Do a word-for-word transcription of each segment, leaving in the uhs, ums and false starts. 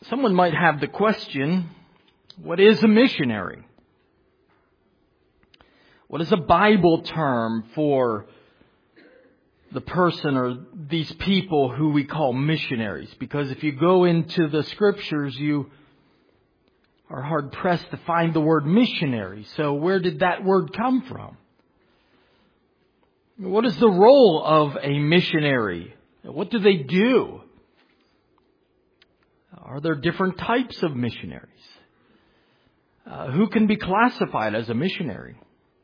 Someone might have the question, what is a missionary? What is a Bible term for the person or these people who we call missionaries? Because if you go into the Scriptures, you are hard-pressed to find the word missionary. So where did that word come from? What is the role of a missionary? What do they do? Are there different types of missionaries? Uh, who can be classified as a missionary?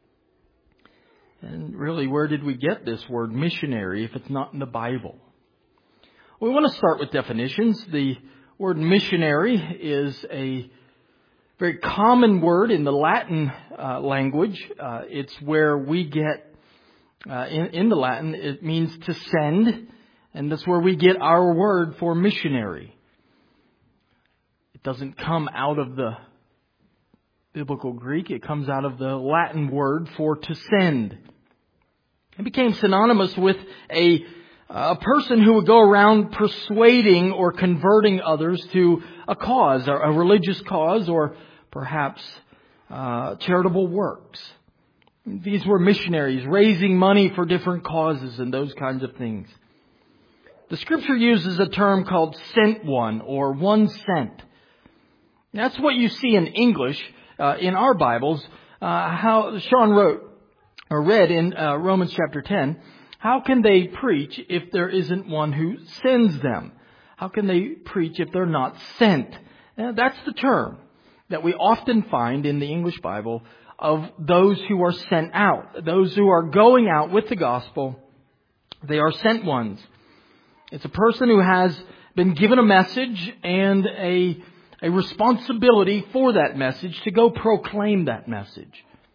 And really, where did we get this word missionary if it's not in the Bible? We want to start with definitions. The word missionary is a very common word in the Latin uh, language. Uh, it's where we get, uh, in, in the Latin, it means to send. And that's where we get our word for missionary. It doesn't come out of the biblical Greek. It comes out of the Latin word for to send. It became synonymous with a, a person who would go around persuading or converting others to a cause, a religious cause, or perhaps uh, charitable works. These were missionaries raising money for different causes and those kinds of things. The Scripture uses a term called sent one or one sent. That's what you see in English, uh, in our Bibles, uh, how Sean wrote or read in uh, Romans chapter ten. How can they preach if there isn't one who sends them? How can they preach if they're not sent? Uh, that's the term that we often find in the English Bible of those who are sent out. Those who are going out with the gospel, they are sent ones. It's a person who has been given a message and a A responsibility for that message to go proclaim that message.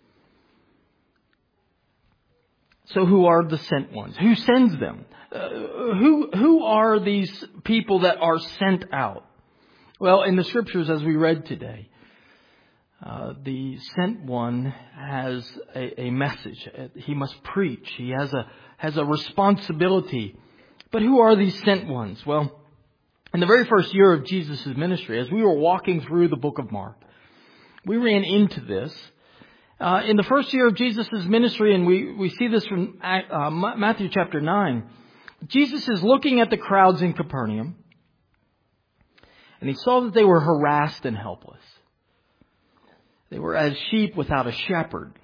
So who are the sent ones? Who sends them? Uh, who who are these people that are sent out? Well, in the Scriptures, as we read today, uh, the sent one has a, a message. He must preach. He has a has a responsibility. But who are these sent ones? Well, in the very first year of Jesus' ministry, as we were walking through the book of Mark, we ran into this. Uh, in the first year of Jesus' ministry, and we, we see this from uh, Matthew chapter nine, Jesus is looking at the crowds in Capernaum, and he saw that they were harassed and helpless. They were as sheep without a shepherd.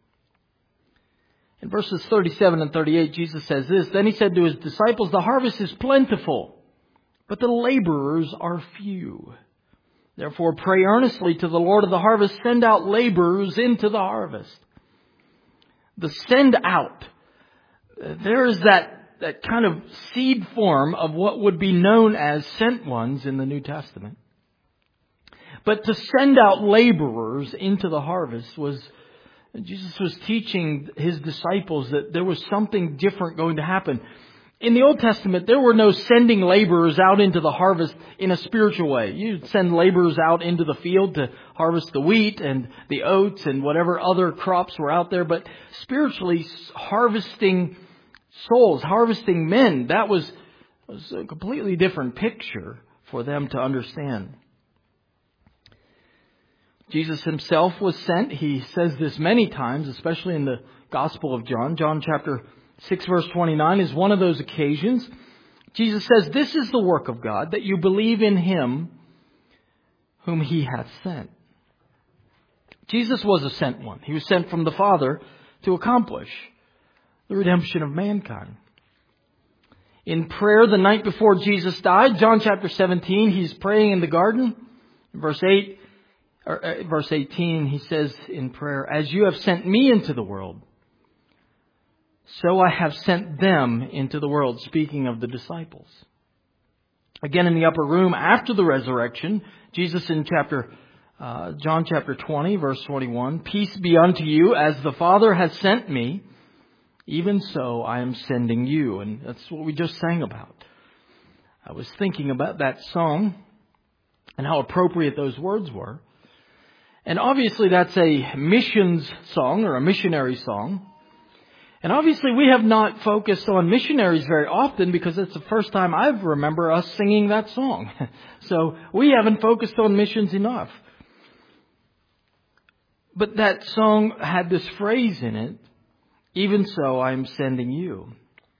In verses thirty-seven and thirty-eight, Jesus says this, "Then he said to his disciples, 'The harvest is plentiful, but the laborers are few. Therefore pray earnestly to the Lord of the harvest, send out laborers into the harvest.'" The send out. There is that, that kind of seed form of what would be known as sent ones in the New Testament. But to send out laborers into the harvest was, Jesus was teaching his disciples that there was something different going to happen. In the Old Testament, there were no sending laborers out into the harvest in a spiritual way. You'd send laborers out into the field to harvest the wheat and the oats and whatever other crops were out there. But spiritually, harvesting souls, harvesting men, that was, was a completely different picture for them to understand. Jesus himself was sent. He says this many times, especially in the Gospel of John. John chapter six verse twenty-nine is one of those occasions. Jesus says, "This is the work of God, that you believe in him whom he hath sent." Jesus was a sent one. He was sent from the Father to accomplish the redemption of mankind. In prayer the night before Jesus died, John chapter seventeen, he's praying in the garden. In verse eight, or uh, verse eighteen, he says in prayer, "As you have sent me into the world, so I have sent them into the world," speaking of the disciples. Again, in the upper room after the resurrection, Jesus in chapter uh, John chapter twenty, verse twenty-one, "Peace be unto you, as the Father has sent me, even so I am sending you." And that's what we just sang about. I was thinking about that song and how appropriate those words were. And obviously that's a missions song or a missionary song. And obviously we have not focused on missionaries very often because it's the first time I remember us singing that song. So we haven't focused on missions enough. But that song had this phrase in it, even so I'm sending you.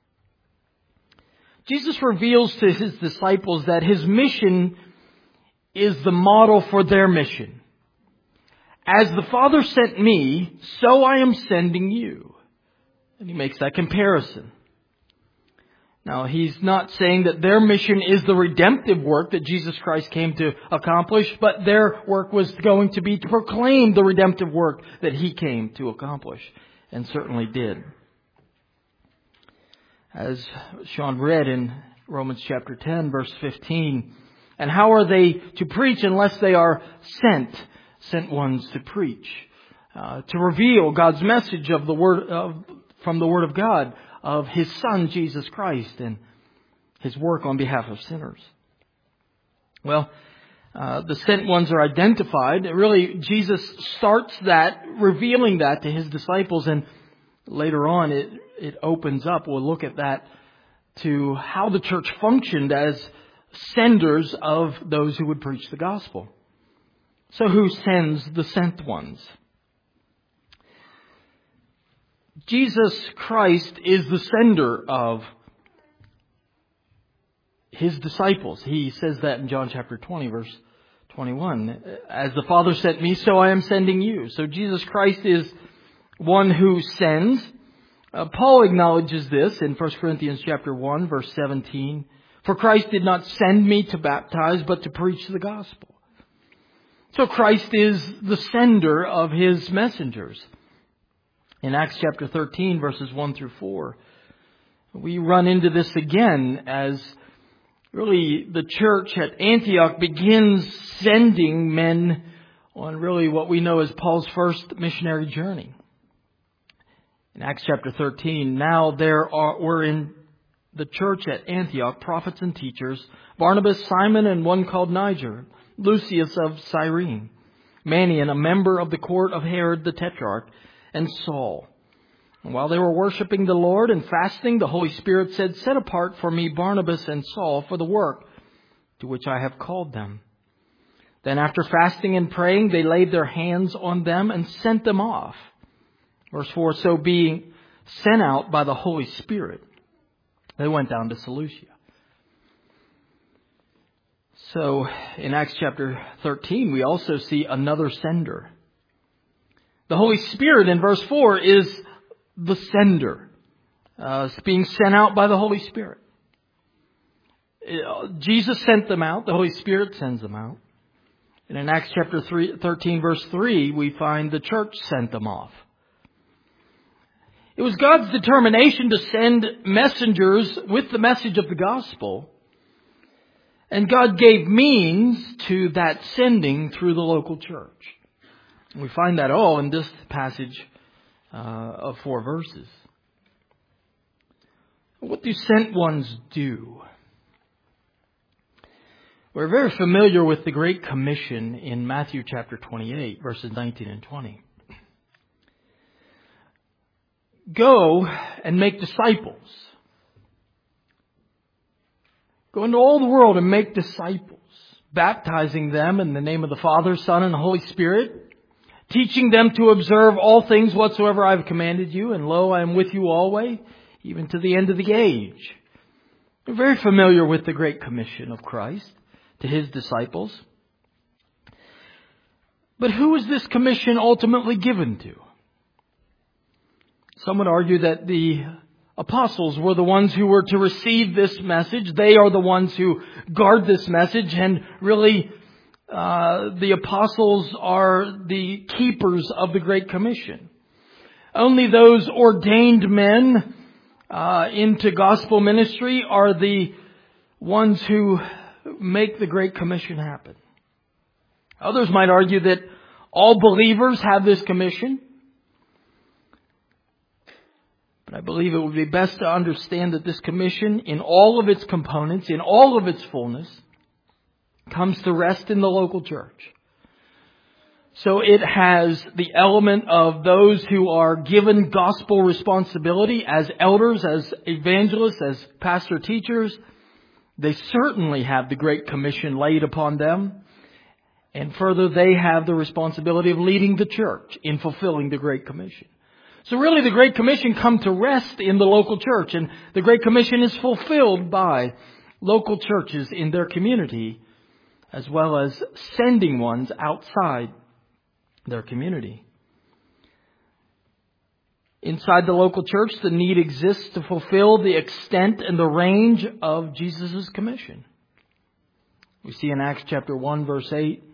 Jesus reveals to His disciples that His mission is the model for their mission. As the Father sent me, so I am sending you. And He makes that comparison. Now, He's not saying that their mission is the redemptive work that Jesus Christ came to accomplish, but their work was going to be to proclaim the redemptive work that He came to accomplish, and certainly did. As Sean read in Romans chapter ten, verse fifteen, and how are they to preach unless they are sent, sent ones to preach, uh, to reveal God's message of the word of, from the Word of God, of His Son Jesus Christ and His work on behalf of sinners. Well, uh, the sent ones are identified. Really, Jesus starts that, revealing that to His disciples, and later on it, it opens up. We'll look at that to how the church functioned as senders of those who would preach the gospel. So who sends the sent ones? Jesus Christ is the sender of His disciples. He says that in John chapter twenty, verse twenty-one. As the Father sent me, so I am sending you. So Jesus Christ is one who sends. Uh, Paul acknowledges this in First Corinthians chapter one, verse seventeen. For Christ did not send me to baptize, but to preach the gospel. So Christ is the sender of His messengers. In Acts chapter thirteen, verses one through four, we run into this again as really the church at Antioch begins sending men on really what we know as Paul's first missionary journey. In Acts chapter thirteen, now there are, were in the church at Antioch prophets and teachers, Barnabas, Simon, and one called Niger, Lucius of Cyrene, Manaen, a member of the court of Herod the Tetrarch, and Saul. And while they were worshiping the Lord and fasting, the Holy Spirit said, set apart for me Barnabas and Saul for the work to which I have called them. Then after fasting and praying, they laid their hands on them and sent them off. Verse four, so being sent out by the Holy Spirit, they went down to Seleucia. So in Acts chapter thirteen, we also see another sender. The Holy Spirit in verse four is the sender. Uh, it's being sent out by the Holy Spirit. Jesus sent them out. The Holy Spirit sends them out. And in Acts chapter three, thirteen, verse three, we find the church sent them off. It was God's determination to send messengers with the message of the gospel. And God gave means to that sending through the local church. We find that all in this passage uh, of four verses. What do sent ones do? We're very familiar with the Great Commission in Matthew chapter twenty-eight, verses nineteen and twenty. Go and make disciples. Go into all the world and make disciples, baptizing them in the name of the Father, Son, and Holy Spirit, teaching them to observe all things whatsoever I have commanded you, and lo, I am with you always, even to the end of the age. We're very familiar with the Great Commission of Christ to His disciples. But who is this commission ultimately given to? Some would argue that the apostles were the ones who were to receive this message. They are the ones who guard this message, and really uh, the apostles are the keepers of the Great Commission. Only those ordained men uh, into gospel ministry are the ones who make the Great Commission happen. Others might argue that all believers have this commission. But I believe it would be best to understand that this commission, in all of its components, in all of its fullness, comes to rest in the local church. So it has the element of those who are given gospel responsibility as elders, as evangelists, as pastor teachers. They certainly have the Great Commission laid upon them. And further, they have the responsibility of leading the church in fulfilling the Great Commission. So really the Great Commission come to rest in the local church, and the Great Commission is fulfilled by local churches in their community, as well as sending ones outside their community. Inside the local church, the need exists to fulfill the extent and the range of Jesus' commission. We see in Acts chapter one, verse eight,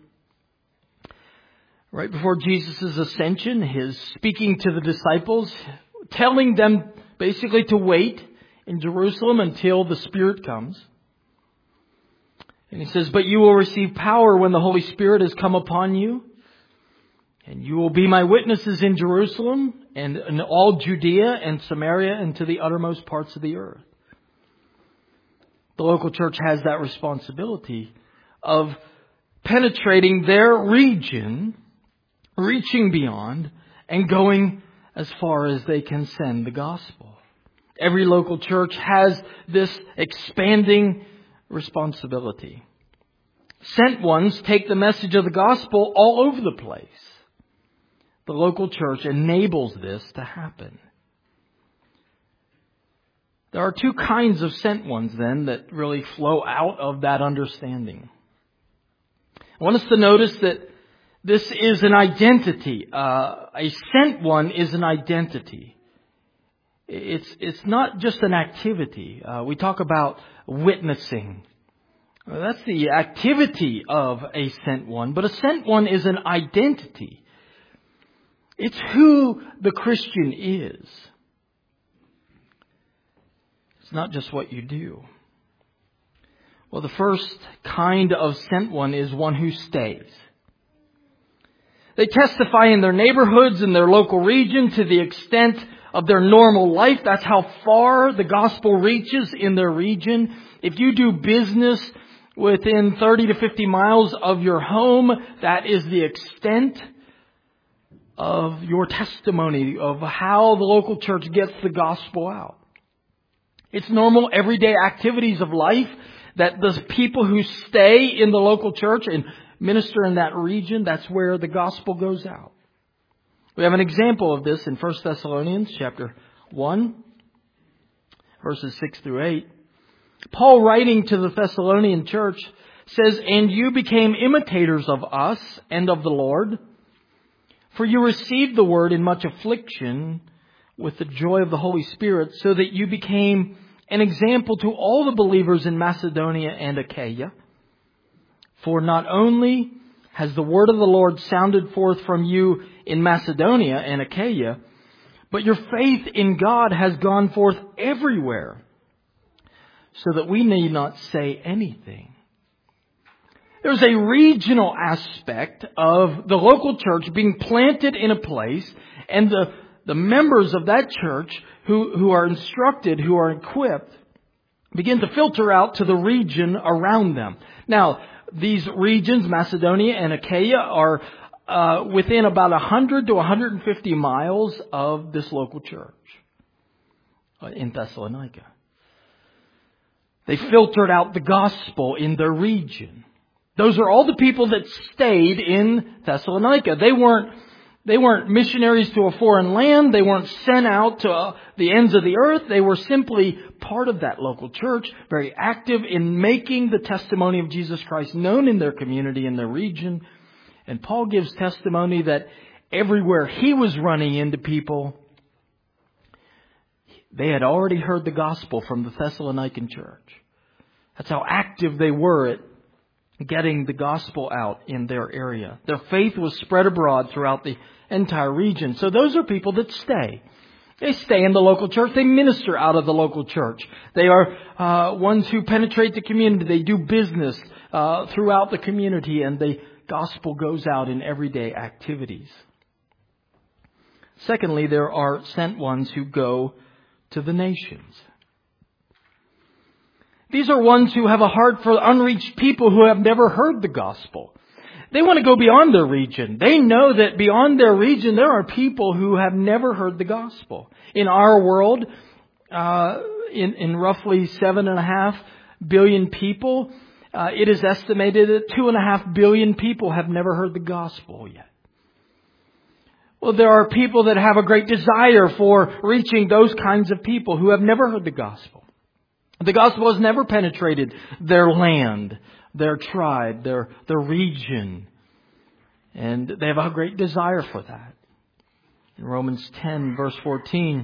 right before Jesus' ascension, his speaking to the disciples, telling them basically to wait in Jerusalem until the Spirit comes. And he says, "But you will receive power when the Holy Spirit has come upon you. And you will be my witnesses in Jerusalem and in all Judea and Samaria and to the uttermost parts of the earth." The local church has that responsibility of penetrating their region, reaching beyond, and going as far as they can send the gospel. Every local church has this expanding responsibility. Sent ones take the message of the gospel all over the place. The local church enables this to happen. There are two kinds of sent ones then that really flow out of that understanding. I want us to notice that this is an identity. Uh, a sent one is an identity. It's it's not just an activity. Uh, we talk about witnessing. Well, that's the activity of a sent one. But a sent one is an identity. It's who the Christian is. It's not just what you do. Well, the first kind of sent one is one who stays. They testify in their neighborhoods, in their local region, to the extent of their normal life. That's how far the gospel reaches in their region. If you do business within thirty to fifty miles of your home, that is the extent of your testimony of how the local church gets the gospel out. It's normal everyday activities of life that the people who stay in the local church and minister in that region, that's where the gospel goes out. We have an example of this in First Thessalonians chapter one, verses six through eight. Paul, writing to the Thessalonian church, says, "And you became imitators of us and of the Lord, for you received the word in much affliction with the joy of the Holy Spirit, so that you became an example to all the believers in Macedonia and Achaia. For not only has the word of the Lord sounded forth from you in Macedonia and Achaia, but your faith in God has gone forth everywhere, so that we need not say anything." There's a regional aspect of the local church being planted in a place, and the, the members of that church who, who are instructed, who are equipped, begin to filter out to the region around them. Now, these regions, Macedonia and Achaia, are uh, within about one hundred to one hundred fifty miles of this local church uh, in Thessalonica. They filtered out the gospel in their region. Those are all the people that stayed in Thessalonica. They weren't, they weren't missionaries to a foreign land. They weren't sent out to uh, the ends of the earth. They were simply part of that local church, very active in making the testimony of Jesus Christ known in their community, in their region. And Paul gives testimony that everywhere he was running into people, they had already heard the gospel from the Thessalonican church. That's how active they were at getting the gospel out in their area. Their faith was spread abroad throughout the entire region. So those are people that stay. They stay in the local church. They minister out of the local church. They are uh, ones who penetrate the community. They do business uh, throughout the community, and the gospel goes out in everyday activities. Secondly, there are sent ones who go to the nations. These are ones who have a heart for unreached people who have never heard the gospel. They want to go beyond their region. They know that beyond their region there are people who have never heard the gospel. In our world, uh, in, in roughly seven and a half billion people, uh, it is estimated that two and a half billion people have never heard the gospel yet. Well, there are people that have a great desire for reaching those kinds of people who have never heard the gospel. The gospel has never penetrated their land, their tribe, their, their region. And they have a great desire for that. In Romans ten, verse fourteen,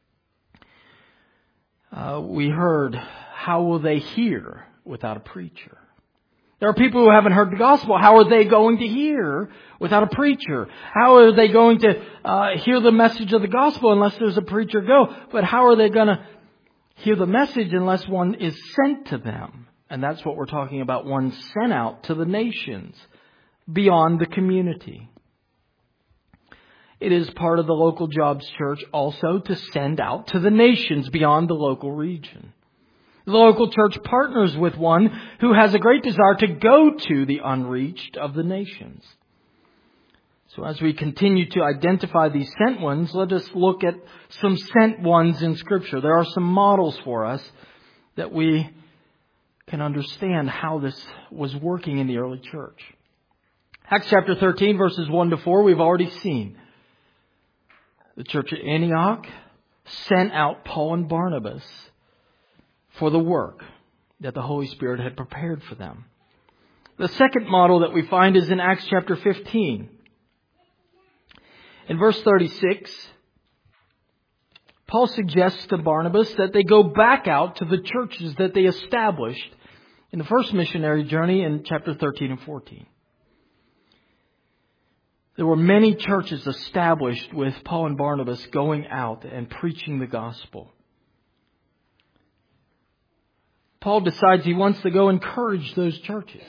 uh, we heard, how will they hear without a preacher? There are people who haven't heard the gospel. How are they going to hear without a preacher? How are they going to uh, hear the message of the gospel unless there's a preacher go? But how are they going to hear the message unless one is sent to them? And that's what we're talking about, one sent out to the nations beyond the community. It is part of the local jobs church also to send out to the nations beyond the local region. The local church partners with one who has a great desire to go to the unreached of the nations. So as we continue to identify these sent ones, let us look at some sent ones in Scripture. There are some models for us that we can understand how this was working in the early church. Acts chapter thirteen, verses one to four, we've already seen. The church at Antioch sent out Paul and Barnabas for the work that the Holy Spirit had prepared for them. The second model that we find is in Acts chapter fifteen. In verse thirty-six, Paul suggests to Barnabas that they go back out to the churches that they established in the first missionary journey in chapter thirteen and fourteen. There were many churches established with Paul and Barnabas going out and preaching the gospel. Paul decides he wants to go encourage those churches.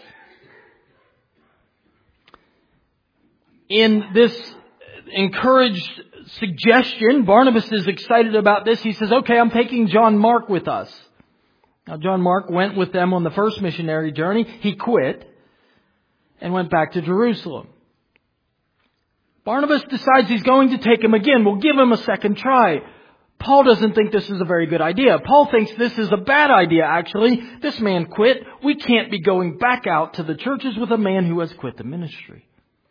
In this encouraged suggestion, Barnabas is excited about this. He says, okay, I'm taking John Mark with us. Now, John Mark went with them on the first missionary journey. He quit and went back to Jerusalem. Barnabas decides he's going to take him again. We'll give him a second try. Paul doesn't think this is a very good idea. Paul thinks this is a bad idea, actually. This man quit. We can't be going back out to the churches with a man who has quit the ministry.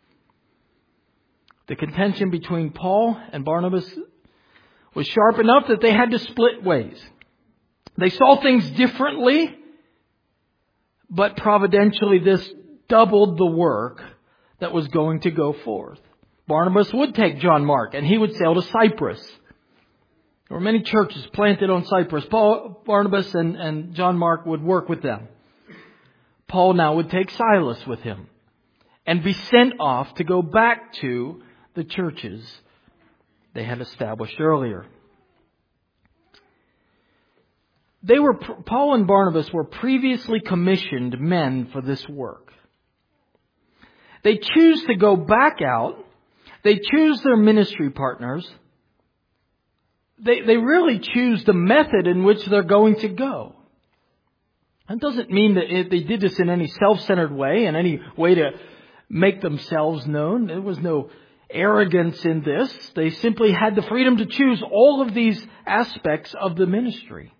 The contention between Paul and Barnabas was sharp enough that they had to split ways. They saw things differently, but providentially this doubled the work that was going to go forth. Barnabas would take John Mark and he would sail to Cyprus. There were many churches planted on Cyprus. Paul, Barnabas and, and John Mark would work with them. Paul now would take Silas with him and be sent off to go back to the churches they had established earlier. They were, Paul and Barnabas were previously commissioned men for this work. They choose to go back out. They choose their ministry partners. They, they really choose the method in which they're going to go. That doesn't mean that it, they did this in any self-centered way, in any way to make themselves known. There was no arrogance in this. They simply had the freedom to choose all of these aspects of the ministry.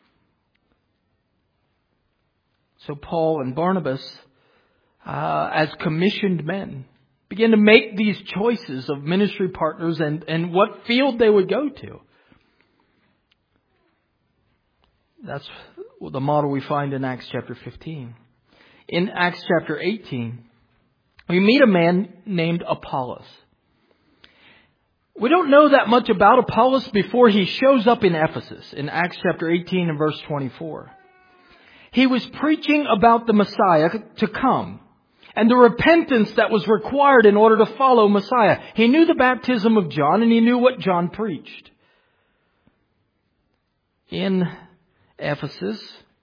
So Paul and Barnabas, uh, as commissioned men, began to make these choices of ministry partners and, and what field they would go to. That's the model we find in Acts chapter fifteen. In Acts chapter eighteen, we meet a man named Apollos. We don't know that much about Apollos before he shows up in Ephesus in Acts chapter eighteen and verse twenty-four. He was preaching about the Messiah to come and the repentance that was required in order to follow Messiah. He knew the baptism of John and he knew what John preached. In Ephesus,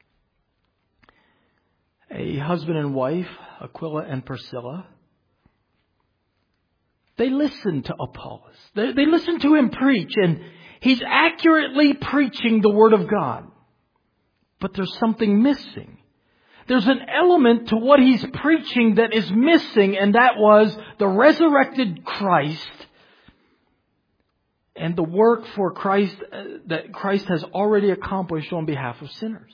a husband and wife, Aquila and Priscilla, they listened to Apollos. They, they listened to him preach, and he's accurately preaching the Word of God. But there's something missing. there's an element to what he's preaching that is missing, and that was the resurrected Christ and the work for Christ uh, that Christ has already accomplished on behalf of sinners.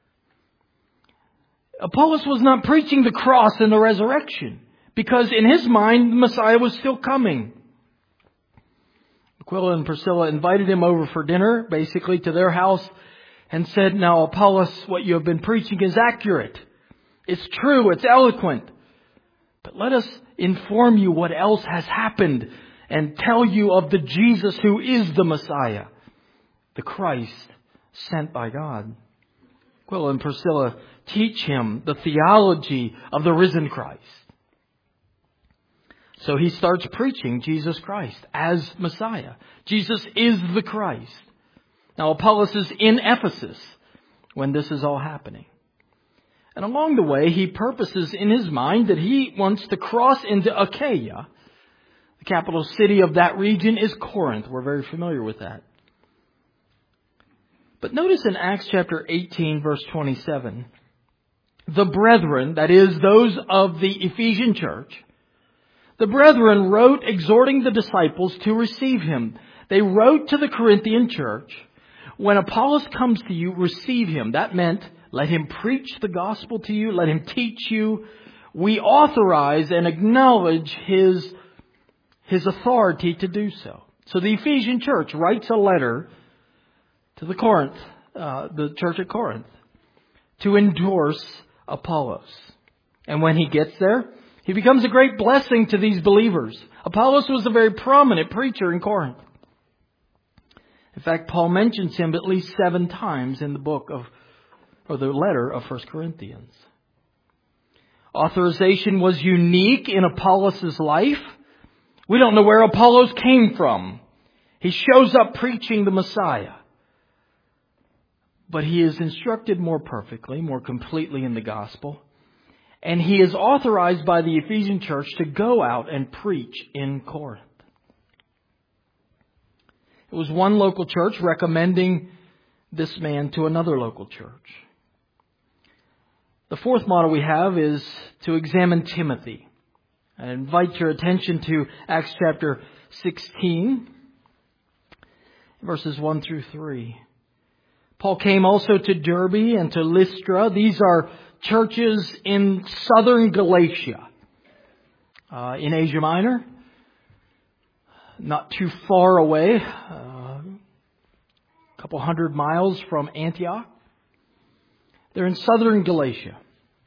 Apollos was not preaching the cross and the resurrection, because in his mind, the Messiah was still coming. Aquila and Priscilla invited him over for dinner, basically to their house, and said, now, Apollos, what you have been preaching is accurate. It's true, it's eloquent. But let us inform you what else has happened and tell you of the Jesus who is the Messiah, the Christ sent by God. Aquila and Priscilla teach him the theology of the risen Christ. So he starts preaching Jesus Christ as Messiah. Jesus is the Christ. Now Apollos is in Ephesus when this is all happening. And along the way, he purposes in his mind that he wants to cross into Achaia. The capital city of that region is Corinth. We're very familiar with that. But notice in Acts chapter eighteen, verse twenty-seven, the brethren, that is, those of the Ephesian church, the brethren wrote exhorting the disciples to receive him. They wrote to the Corinthian church, when Apollos comes to you, receive him. That meant, let him preach the gospel to you. Let him teach you. We authorize and acknowledge his, his authority to do so. So the Ephesian church writes a letter to the Corinth, uh, the church at Corinth, to endorse Apollos. And when he gets there, he becomes a great blessing to these believers. Apollos was a very prominent preacher in Corinth. In fact, Paul mentions him at least seven times in the book of, or the letter of First Corinthians. Authorization was unique in Apollos' life. We don't know where Apollos came from. He shows up preaching the Messiah. But he is instructed more perfectly, more completely in the gospel. And he is authorized by the Ephesian church to go out and preach in Corinth. It was one local church recommending this man to another local church. The fourth model we have is to examine Timothy. I invite your attention to Acts chapter sixteen, verses one through three. Paul came also to Derbe and to Lystra. These are churches in southern Galatia, uh, in Asia Minor, not too far away, uh, a couple hundred miles from Antioch. They're in southern Galatia.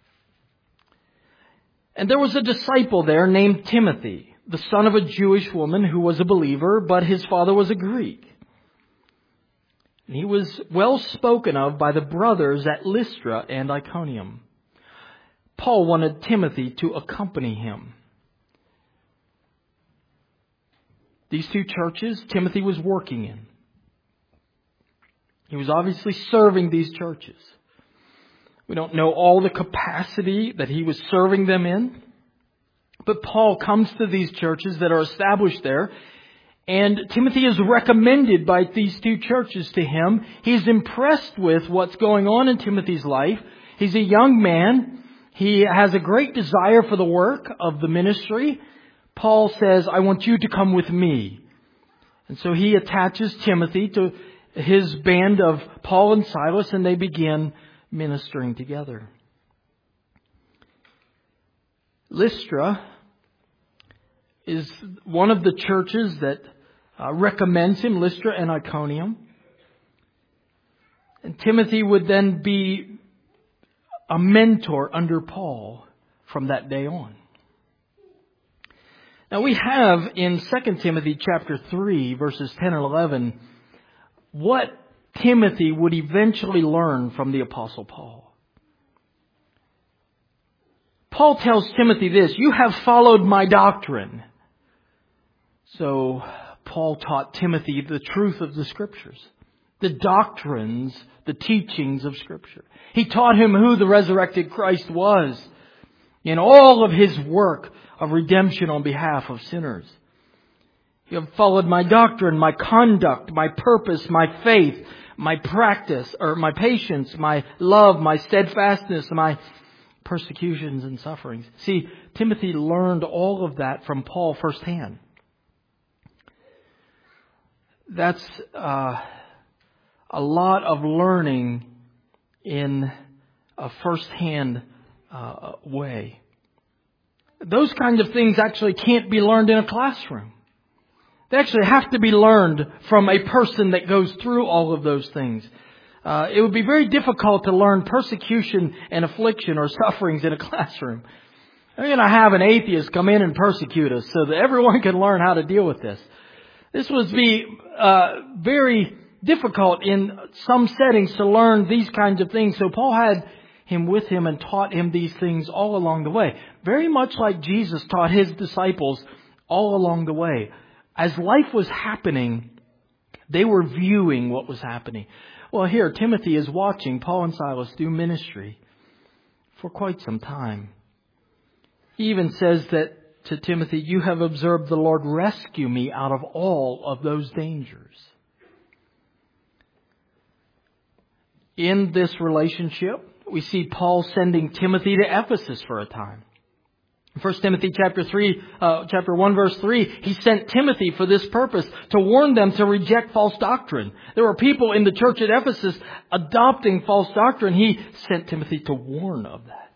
And there was a disciple there named Timothy, the son of a Jewish woman who was a believer, but his father was a Greek. And he was well spoken of by the brothers at Lystra and Iconium. Paul wanted Timothy to accompany him. These two churches, Timothy was working in. He was obviously serving these churches. We don't know all the capacity that he was serving them in. But Paul comes to these churches that are established there. And Timothy is recommended by these two churches to him. He's impressed with what's going on in Timothy's life. He's a young man. He has a great desire for the work of the ministry. Paul says, I want you to come with me. And so he attaches Timothy to his band of Paul and Silas, and they begin ministering together. Lystra is one of the churches that uh, recommends him, Lystra and Iconium. And Timothy would then be a mentor under Paul from that day on. Now we have in Second Timothy chapter three, verses ten and eleven, what Timothy would eventually learn from the Apostle Paul. Paul tells Timothy this, you have followed my doctrine. So Paul taught Timothy the truth of the Scriptures, the doctrines, the teachings of Scripture. He taught him who the resurrected Christ was in all of his work of redemption on behalf of sinners. You have followed my doctrine, my conduct, my purpose, my faith, my practice, or my patience, my love, my steadfastness, my persecutions and sufferings. See, Timothy learned all of that from Paul firsthand. That's uh, a lot of learning in a firsthand uh, way. Those kinds of things actually can't be learned in a classroom. They actually have to be learned from a person that goes through all of those things. Uh, it would be very difficult to learn persecution and affliction or sufferings in a classroom. We're going to have an atheist come in and persecute us so that everyone can learn how to deal with this. This would be uh, very difficult in some settings to learn these kinds of things. So Paul had him with him and taught him these things all along the way. Very much like Jesus taught his disciples all along the way. As life was happening, they were viewing what was happening. Well, here, Timothy is watching Paul and Silas do ministry for quite some time. He even says that to Timothy, you have observed the Lord rescue me out of all of those dangers. In this relationship, we see Paul sending Timothy to Ephesus for a time. First Timothy chapter three, uh, chapter one, verse three, he sent Timothy for this purpose, to warn them to reject false doctrine. There were people in the church at Ephesus adopting false doctrine. He sent Timothy to warn of that.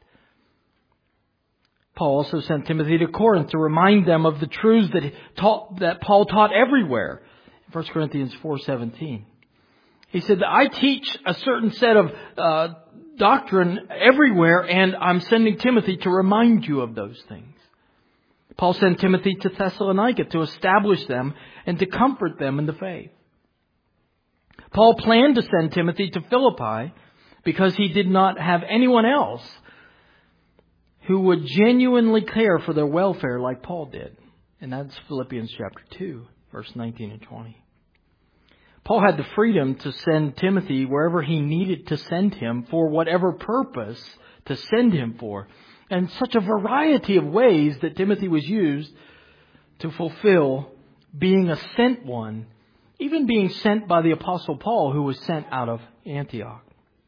Paul also sent Timothy to Corinth to remind them of the truths that he taught, that Paul taught everywhere. First Corinthians four seventeen. He said that I teach a certain set of uh, doctrine everywhere, and I'm sending Timothy to remind you of those things. Paul sent Timothy to Thessalonica to establish them and to comfort them in the faith. Paul planned to send Timothy to Philippi because he did not have anyone else who would genuinely care for their welfare like Paul did. And that's Philippians chapter two, verse nineteen and twenty. Paul had the freedom to send Timothy wherever he needed to send him for whatever purpose to send him for. And such a variety of ways that Timothy was used to fulfill being a sent one, even being sent by the Apostle Paul, who was sent out of Antioch.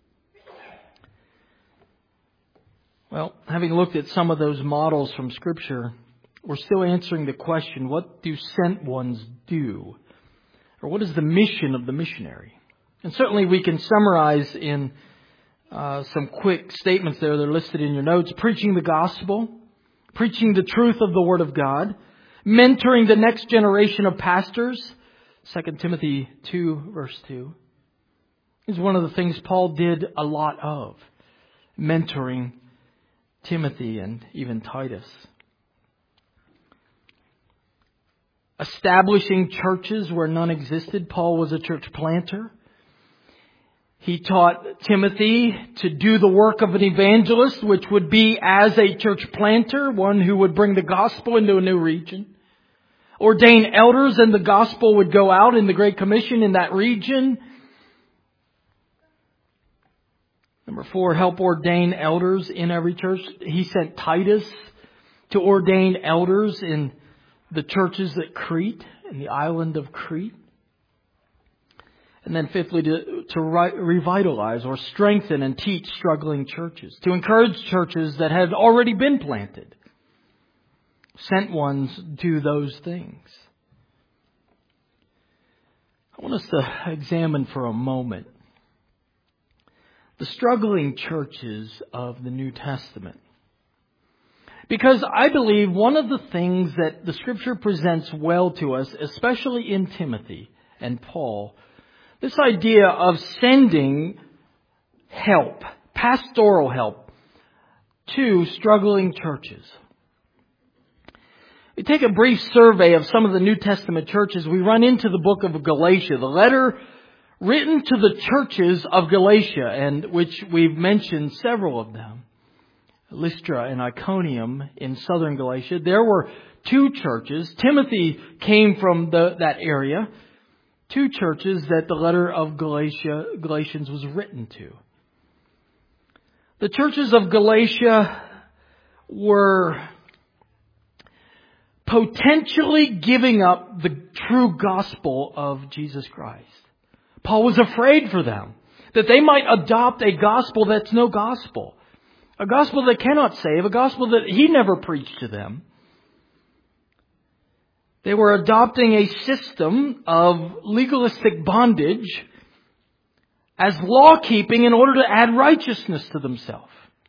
Well, having looked at some of those models from Scripture, we're still answering the question, what do sent ones do? Or what is the mission of the missionary? And certainly we can summarize in uh, some quick statements there. They're listed in your notes. Preaching the gospel, preaching the truth of the Word of God, mentoring the next generation of pastors. Second Timothy two, verse two, is one of the things Paul did a lot of. Mentoring Timothy and even Titus. Establishing churches where none existed. Paul was a church planter. He taught Timothy to do the work of an evangelist, which would be as a church planter, one who would bring the gospel into a new region. Ordain elders, and the gospel would go out in the Great Commission in that region. Number four, help ordain elders in every church. He sent Titus to ordain elders in the churches at Crete, in the island of Crete. And then fifthly, to, to re- revitalize or strengthen and teach struggling churches. To encourage churches that had already been planted. Sent ones do those things. I want us to examine for a moment the struggling churches of the New Testament. Because I believe one of the things that the Scripture presents well to us, especially in Timothy and Paul, this idea of sending help, pastoral help, to struggling churches. We take a brief survey of some of the New Testament churches. We run into the book of Galatia, the letter written to the churches of Galatia, and which we've mentioned several of them. Lystra and Iconium in southern Galatia. There were two churches. Timothy came from the, that area. Two churches that the letter of Galatia, Galatians was written to. The churches of Galatia were potentially giving up the true gospel of Jesus Christ. Paul was afraid for them that they might adopt a gospel that's no gospel. A gospel that cannot save, a gospel that He never preached to them. They were adopting a system of legalistic bondage as law-keeping in order to add righteousness to themselves.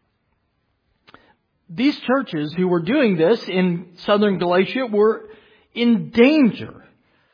These churches who were doing this in southern Galatia were in danger.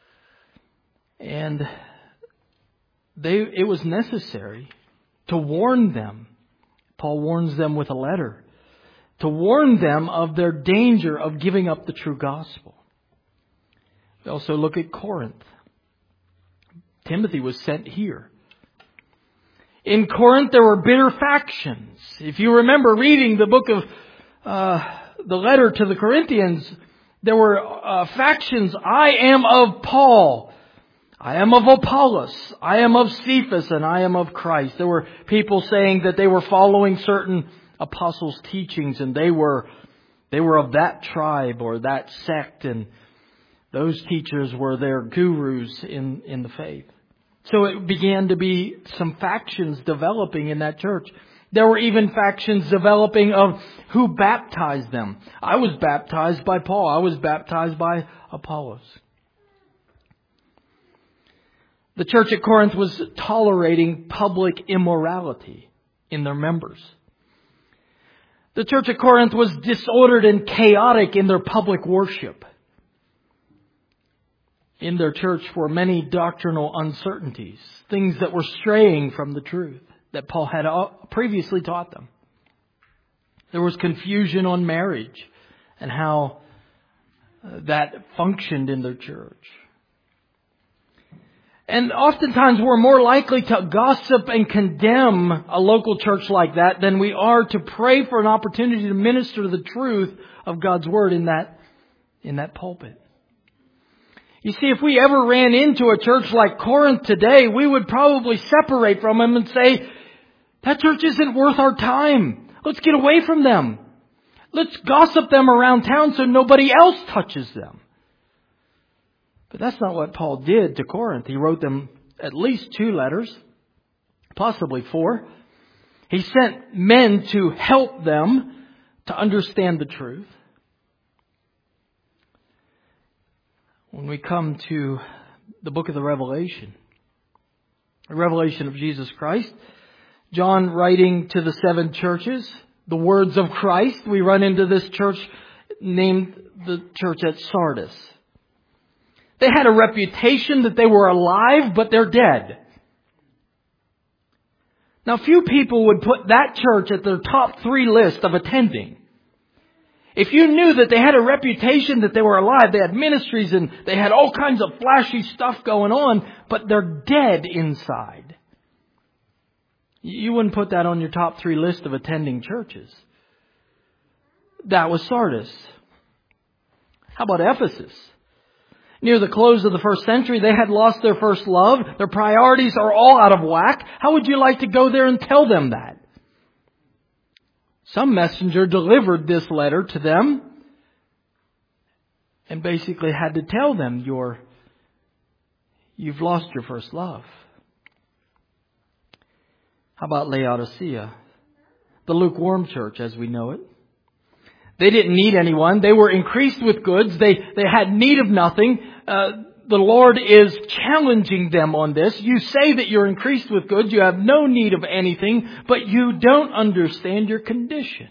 And they, it was necessary to warn them. Paul warns them with a letter. To warn them of their danger of giving up the true gospel. We also look at Corinth. Timothy was sent here. In Corinth there were bitter factions. If you remember reading the book of uh, the letter to the Corinthians, there were uh, factions. I am of Paul. I am of Apollos. I am of Cephas, and I am of Christ. There were people saying that they were following certain apostles' teachings, and they were they were of that tribe or that sect, and those teachers were their gurus in, in the faith. So it began to be some factions developing in that church. There were even factions developing of who baptized them. I was baptized by Paul. I was baptized by Apollos. The church at Corinth was tolerating public immorality in their members. The church at Corinth was disordered and chaotic in their public worship. In their church were many doctrinal uncertainties, things that were straying from the truth that Paul had previously taught them. There was confusion on marriage and how that functioned in their church. And oftentimes we're more likely to gossip and condemn a local church like that than we are to pray for an opportunity to minister the truth of God's Word in that, in that pulpit. You see, if we ever ran into a church like Corinth today, we would probably separate from them and say, that church isn't worth our time. Let's get away from them. Let's gossip them around town so nobody else touches them. But that's not what Paul did to Corinth. He wrote them at least two letters, possibly four. He sent men to help them to understand the truth. When we come to the book of the Revelation, the revelation of Jesus Christ, John writing to the seven churches, the words of Christ, we run into this church named the church at Sardis. They had a reputation that they were alive, but they're dead. Now, few people would put that church at their top three list of attending. If you knew that they had a reputation that they were alive, they had ministries and they had all kinds of flashy stuff going on, but they're dead inside. You wouldn't put that on your top three list of attending churches. That was Sardis. How about Ephesus? Near the close of the first century, they had lost their first love. Their priorities are all out of whack. How would you like to go there and tell them that? Some messenger delivered this letter to them and basically had to tell them you're, you've lost your first love. How about Laodicea? The lukewarm church as we know it. They didn't need anyone. They were increased with goods. They, they had need of nothing. Uh, the Lord is challenging them on this. You say that you're increased with goods. You have no need of anything, but you don't understand your condition.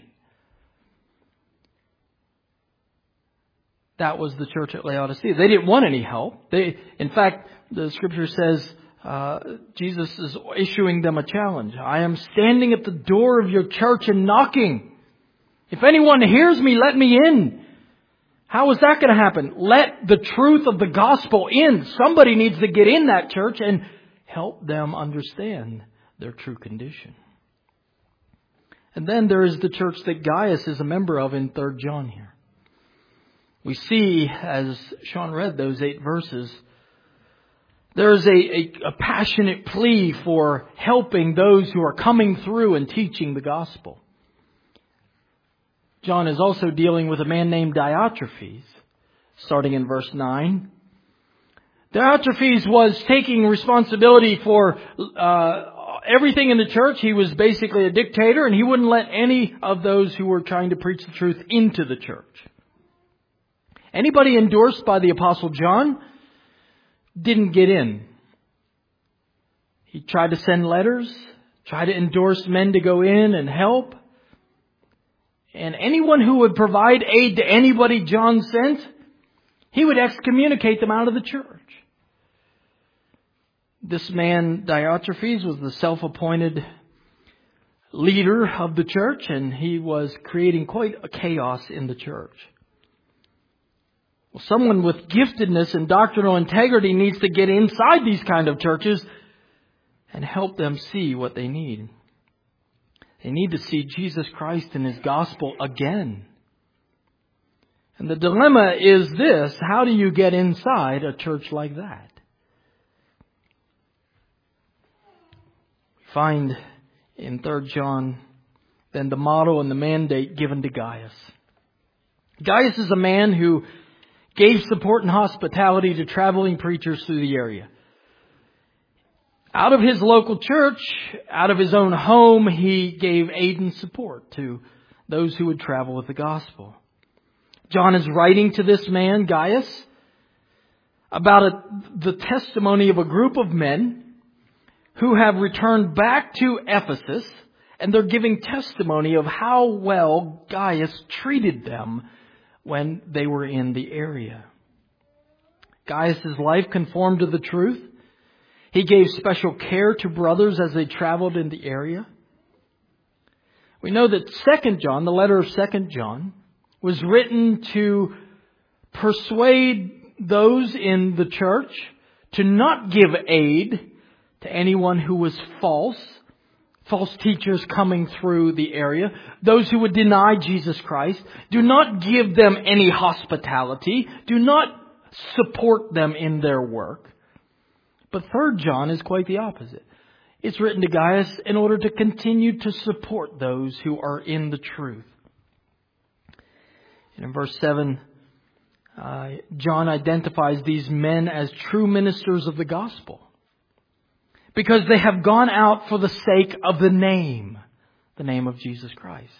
That was the church at Laodicea. They didn't want any help. They, in fact, the scripture says uh, Jesus is issuing them a challenge. I am standing at the door of your church and knocking. If anyone hears me, let me in. How is that going to happen? Let the truth of the gospel in. Somebody needs to get in that church and help them understand their true condition. And then there is the church that Gaius is a member of in Third John here. We see, as Sean read those eight verses, there is a, a, a passionate plea for helping those who are coming through and teaching the gospel. John is also dealing with a man named Diotrephes, starting in verse nine. Diotrephes was taking responsibility for uh, everything in the church. He was basically a dictator, and he wouldn't let any of those who were trying to preach the truth into the church. Anybody endorsed by the Apostle John didn't get in. He tried to send letters, tried to endorse men to go in and help. And anyone who would provide aid to anybody John sent, he would excommunicate them out of the church. This man, Diotrephes, was the self-appointed leader of the church, and he was creating quite a chaos in the church. Well, someone with giftedness and doctrinal integrity needs to get inside these kind of churches and help them see what they need. They need to see Jesus Christ and His gospel again. And the dilemma is this: how do you get inside a church like that? We find in Third John then the motto and the mandate given to Gaius. Gaius is a man who gave support and hospitality to traveling preachers through the area. Out of his local church, out of his own home, he gave aid and support to those who would travel with the gospel. John is writing to this man, Gaius, about a, the testimony of a group of men who have returned back to Ephesus, and they're giving testimony of how well Gaius treated them when they were in the area. Gaius' life conformed to the truth. He gave special care to brothers as they traveled in the area. We know that Second John, the letter of Second John, was written to persuade those in the church to not give aid to anyone who was false, false teachers coming through the area, those who would deny Jesus Christ. Do not give them any hospitality. Do not support them in their work. But Third John is quite the opposite. It's written to Gaius in order to continue to support those who are in the truth. And in verse seven, uh, John identifies these men as true ministers of the gospel, because they have gone out for the sake of the name, the name of Jesus Christ.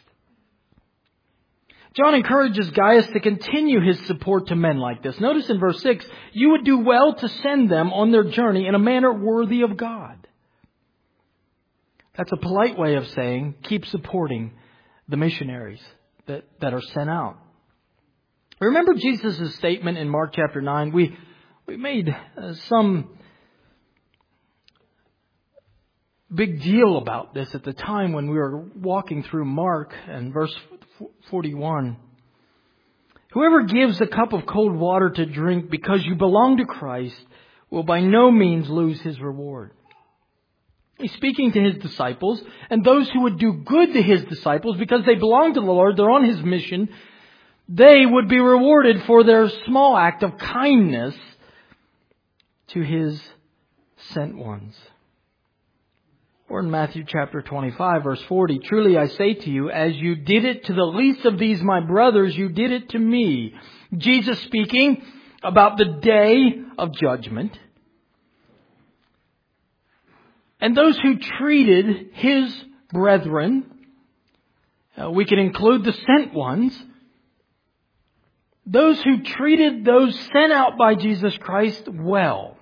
John encourages Gaius to continue his support to men like this. Notice in verse six, you would do well to send them on their journey in a manner worthy of God. That's a polite way of saying keep supporting the missionaries that, that are sent out. Remember Jesus' statement in Mark chapter nine? We, we made uh, some big deal about this at the time when we were walking through Mark and verse forty-one. Whoever gives a cup of cold water to drink because you belong to Christ will by no means lose his reward. He's speaking to his disciples, and those who would do good to his disciples because they belong to the Lord, they're on his mission, they would be rewarded for their small act of kindness to his sent ones. Or in Matthew chapter twenty-five, verse forty, truly I say to you, as you did it to the least of these my brothers, you did it to me. Jesus speaking about the day of judgment. And those who treated his brethren, uh, we can include the sent ones, those who treated those sent out by Jesus Christ well.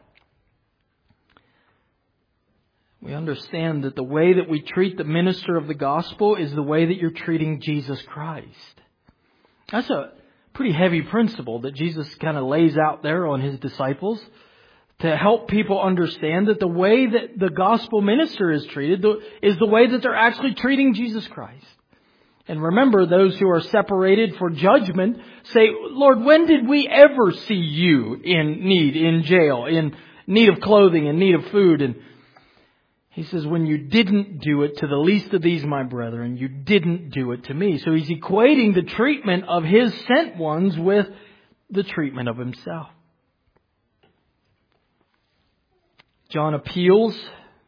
We understand that the way that we treat the minister of the gospel is the way that you're treating Jesus Christ. That's a pretty heavy principle that Jesus kind of lays out there on his disciples to help people understand that the way that the gospel minister is treated is the way that they're actually treating Jesus Christ. And remember, those who are separated for judgment say, Lord, when did we ever see you in need, in jail, in need of clothing, in need of food? And he says, when you didn't do it to the least of these, my brethren, you didn't do it to me. So he's equating the treatment of his sent ones with the treatment of himself. John appeals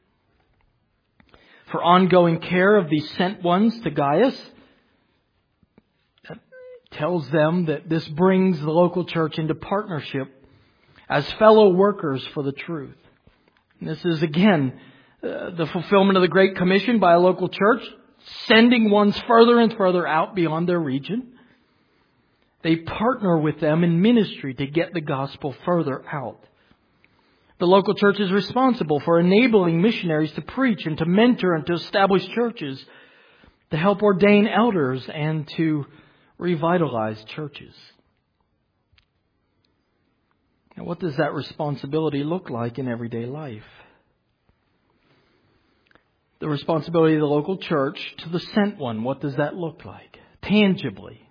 for ongoing care of these sent ones to Gaius. That tells them that this brings the local church into partnership as fellow workers for the truth. And this is again uh, the fulfillment of the Great Commission by a local church, sending ones further and further out beyond their region. They partner with them in ministry to get the gospel further out. The local church is responsible for enabling missionaries to preach and to mentor and to establish churches, to help ordain elders and to revitalize churches. Now, what does that responsibility look like in everyday life? The responsibility of the local church to the sent one, what does that look like? Tangibly.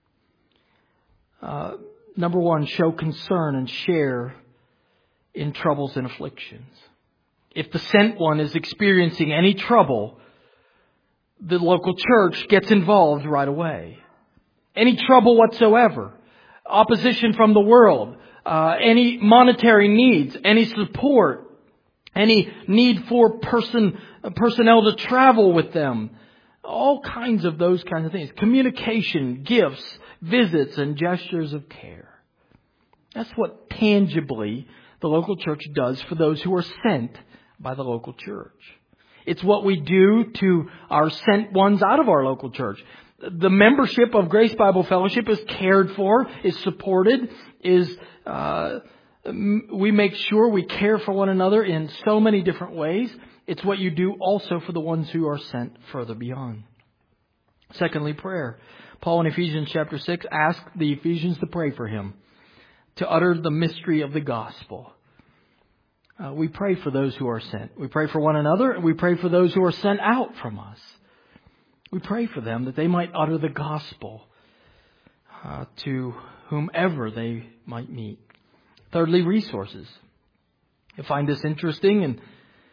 Uh, number one, show concern and share in troubles and afflictions. If the sent one is experiencing any trouble, the local church gets involved right away. Any trouble whatsoever, opposition from the world, uh, any monetary needs, any support, any need for person personnel to travel with them, all kinds of those kinds of things. Communication, gifts, visits, and gestures of care. That's what tangibly the local church does for those who are sent by the local church. It's what we do to our sent ones out of our local church. The membership of Grace Bible Fellowship is cared for, is supported, is uh, we make sure we care for one another in so many different ways. It's what you do also for the ones who are sent further beyond. Secondly, prayer. Paul in Ephesians chapter six asked the Ephesians to pray for him, to utter the mystery of the gospel. Uh, we pray for those who are sent. We pray for one another, and we pray for those who are sent out from us. We pray for them that they might utter the gospel uh, to whomever they might meet. Thirdly, resources. You find this interesting in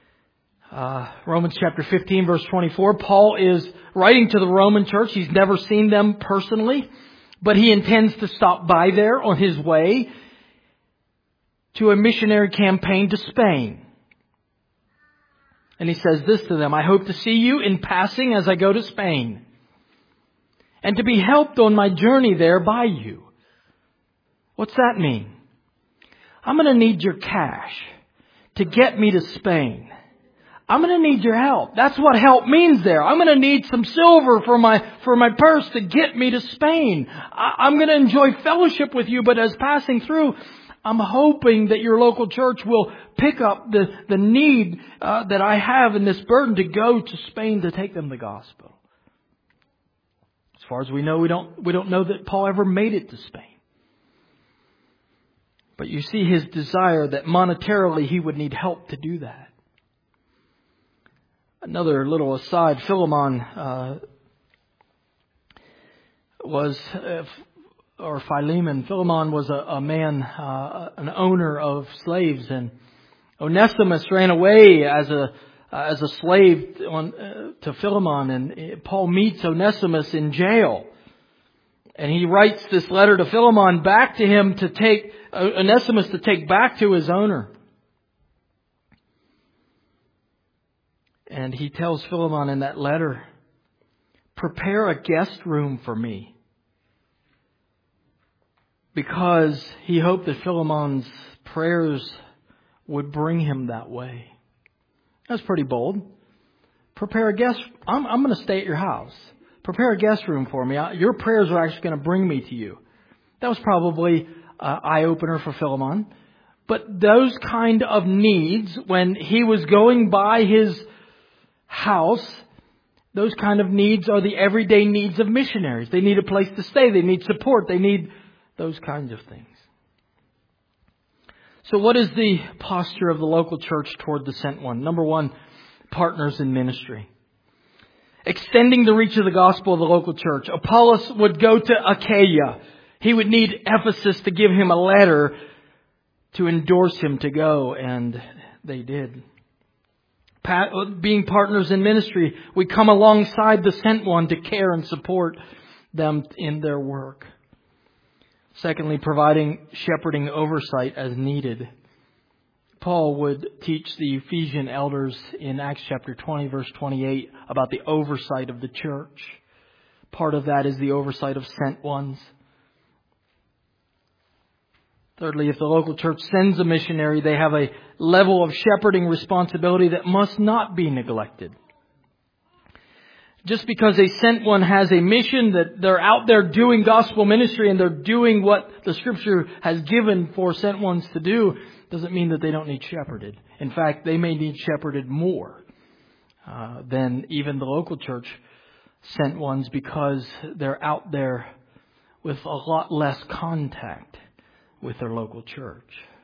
uh, Romans chapter fifteen, verse twenty-four. Paul is writing to the Roman church. He's never seen them personally, but he intends to stop by there on his way to a missionary campaign to Spain. And he says this to them: I hope to see you in passing as I go to Spain, and to be helped on my journey there by you. What's that mean? I'm going to need your cash to get me to Spain. I'm going to need your help. That's what help means there. I'm going to need some silver for my for my purse to get me to Spain. I, I'm going to enjoy fellowship with you, but as passing through, I'm hoping that your local church will pick up the, the need uh, that I have in this burden to go to Spain to take them the gospel. As far as we know, we don't we don't know that Paul ever made it to Spain. But you see his desire that monetarily he would need help to do that. Another little aside, Philemon uh, was, uh, or Philemon, Philemon was a, a man, uh, an owner of slaves, and Onesimus ran away as a uh, as a slave on, uh, to Philemon, and Paul meets Onesimus in jail. And he writes this letter to Philemon back to him to take, uh, Onesimus to take back to his owner. And he tells Philemon in that letter, prepare a guest room for me. Because he hoped that Philemon's prayers would bring him that way. That's pretty bold. Prepare a guest, I'm, I'm going to stay at your house. Prepare a guest room for me. Your prayers are actually going to bring me to you. That was probably an eye-opener for Philemon. But those kind of needs, when he was going by his house, those kind of needs are the everyday needs of missionaries. They need a place to stay. They need support. They need those kinds of things. So what is the posture of the local church toward the sent one? Number one, partners in ministry. Extending the reach of the gospel of the local church. Apollos would go to Achaia. He would need Ephesus to give him a letter to endorse him to go, and they did. Being partners in ministry, we come alongside the sent one to care and support them in their work. Secondly, providing shepherding oversight as needed. Paul would teach the Ephesian elders in Acts chapter twenty, verse twenty-eight, about the oversight of the church. Part of that is the oversight of sent ones. Thirdly, if the local church sends a missionary, they have a level of shepherding responsibility that must not be neglected. Just because a sent one has a mission, that they're out there doing gospel ministry and they're doing what the Scripture has given for sent ones to do, doesn't mean that they don't need shepherded. In fact, they may need shepherded more uh, than even the local church sent ones, because they're out there with a lot less contact with their local church.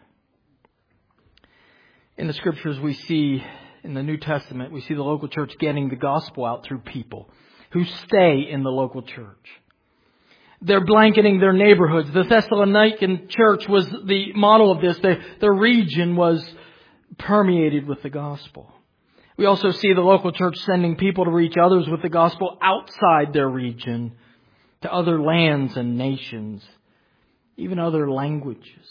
In the Scriptures, we see, in the New Testament, we see the local church getting the gospel out through people who stay in the local church. They're blanketing their neighborhoods. The Thessalonican church was the model of this. They, their region was permeated with the gospel. We also see the local church sending people to reach others with the gospel outside their region, to other lands and nations, even other languages.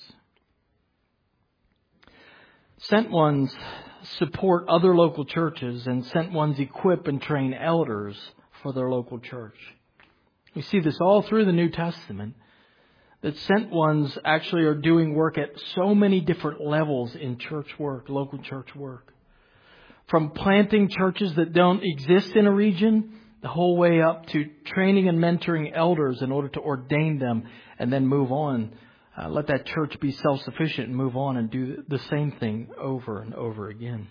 Sent ones support other local churches, and sent ones equip and train elders for their local church. We see this all through the New Testament, that sent ones actually are doing work at so many different levels in church work, local church work. From planting churches that don't exist in a region, the whole way up to training and mentoring elders in order to ordain them and then move on. Uh, let that church be self-sufficient and move on and do the same thing over and over again.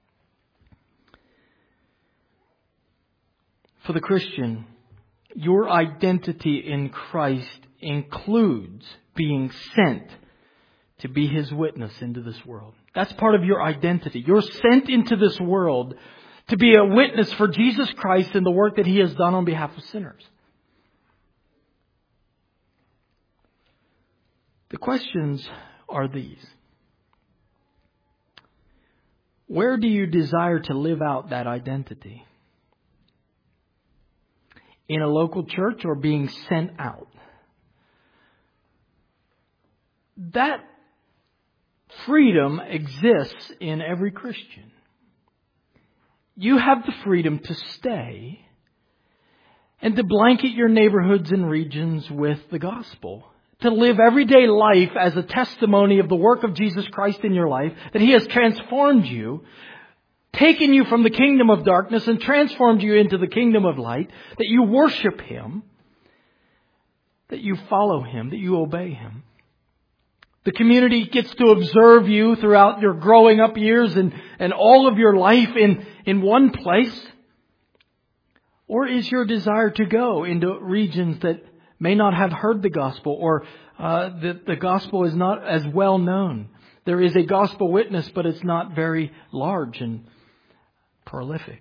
For the Christian, your identity in Christ includes being sent to be His witness into this world. That's part of your identity. You're sent into this world to be a witness for Jesus Christ and the work that He has done on behalf of sinners. The questions are these. Where do you desire to live out that identity? In a local church or being sent out? That freedom exists in every Christian. You have the freedom to stay and to blanket your neighborhoods and regions with the gospel. To live everyday life as a testimony of the work of Jesus Christ in your life, that He has transformed you, taken you from the kingdom of darkness and transformed you into the kingdom of light, that you worship Him, that you follow Him, that you obey Him. The community gets to observe you throughout your growing up years and, and all of your life in, in one place. Or is your desire to go into regions that may not have heard the gospel, or uh, the, the gospel is not as well known? There is a gospel witness, but it's not very large and prolific.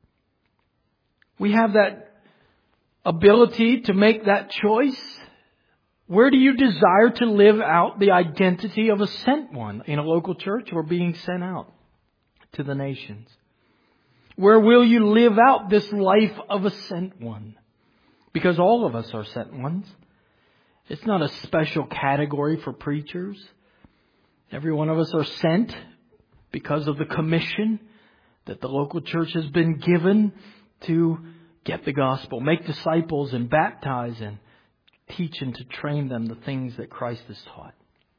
We have that ability to make that choice. Where do you desire to live out the identity of a sent one, in a local church or being sent out to the nations? Where will you live out this life of a sent one? Because all of us are sent ones. It's not a special category for preachers. Every one of us are sent because of the commission that the local church has been given to get the gospel, make disciples and baptize and teach and to train them the things that Christ has taught.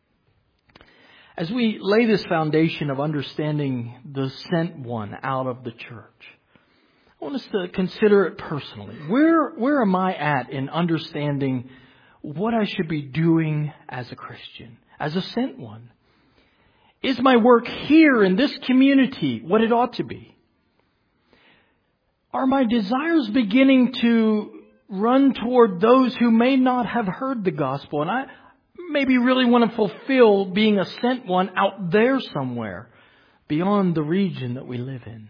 As we lay this foundation of understanding the sent one out of the church, I want us to consider it personally. Where, where am I at in understanding what I should be doing as a Christian, as a sent one? Is my work here in this community what it ought to be? Are my desires beginning to run toward those who may not have heard the gospel, and I maybe really want to fulfill being a sent one out there somewhere beyond the region that we live in?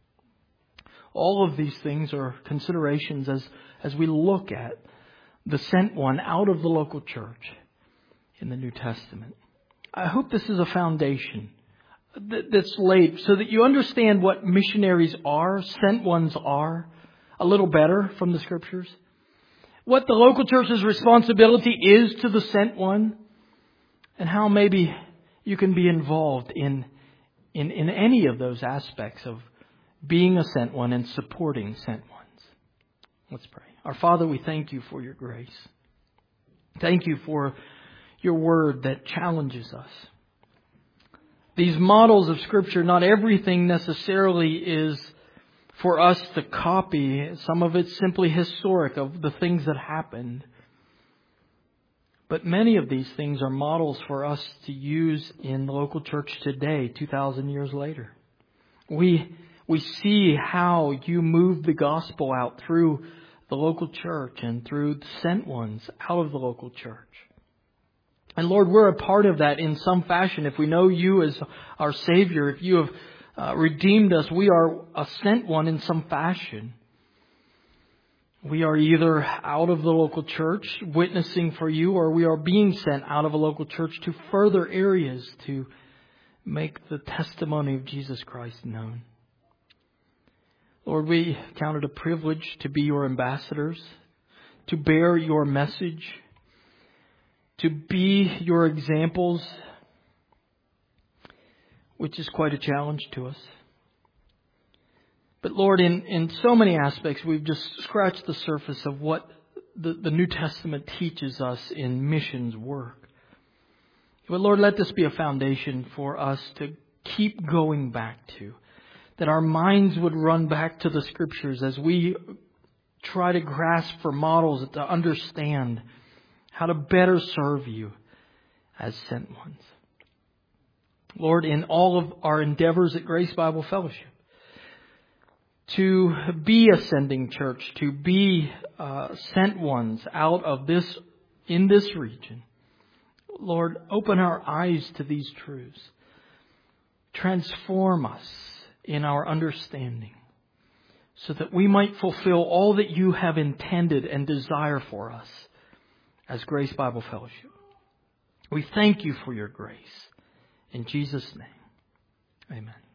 All of these things are considerations as, as we look at the sent one out of the local church in the New Testament. I hope this is a foundation that's laid so that you understand what missionaries are, sent ones are, a little better from the Scriptures. What the local church's responsibility is to the sent one, and how maybe you can be involved in, in, in any of those aspects of being a sent one and supporting sent ones. Let's pray. Our Father, we thank You for Your grace. Thank You for your word that challenges us. These models of Scripture, not everything necessarily is for us to copy. Some of it's simply historic of the things that happened. But many of these things are models for us to use in the local church today, two thousand years later. We we see how you move the gospel out through the local church and through the sent ones out of the local church. And Lord, we're a part of that in some fashion. If we know you as our Savior, if you have uh, redeemed us, we are a sent one in some fashion. We are either out of the local church witnessing for you, or we are being sent out of a local church to further areas to make the testimony of Jesus Christ known. Lord, we count it a privilege to be your ambassadors, to bear your message, to be your examples, which is quite a challenge to us. But Lord, in, in so many aspects, we've just scratched the surface of what the, the New Testament teaches us in missions work. But Lord, let this be a foundation for us to keep going back to. That our minds would run back to the Scriptures as we try to grasp for models to understand how to better serve you as sent ones. Lord, in all of our endeavors at Grace Bible Fellowship, to be a sending church, to be uh, sent ones out of this, in this region. Lord, open our eyes to these truths. Transform us in our understanding so that we might fulfill all that you have intended and desire for us as Grace Bible Fellowship. We thank you for your grace. In Jesus' name, amen.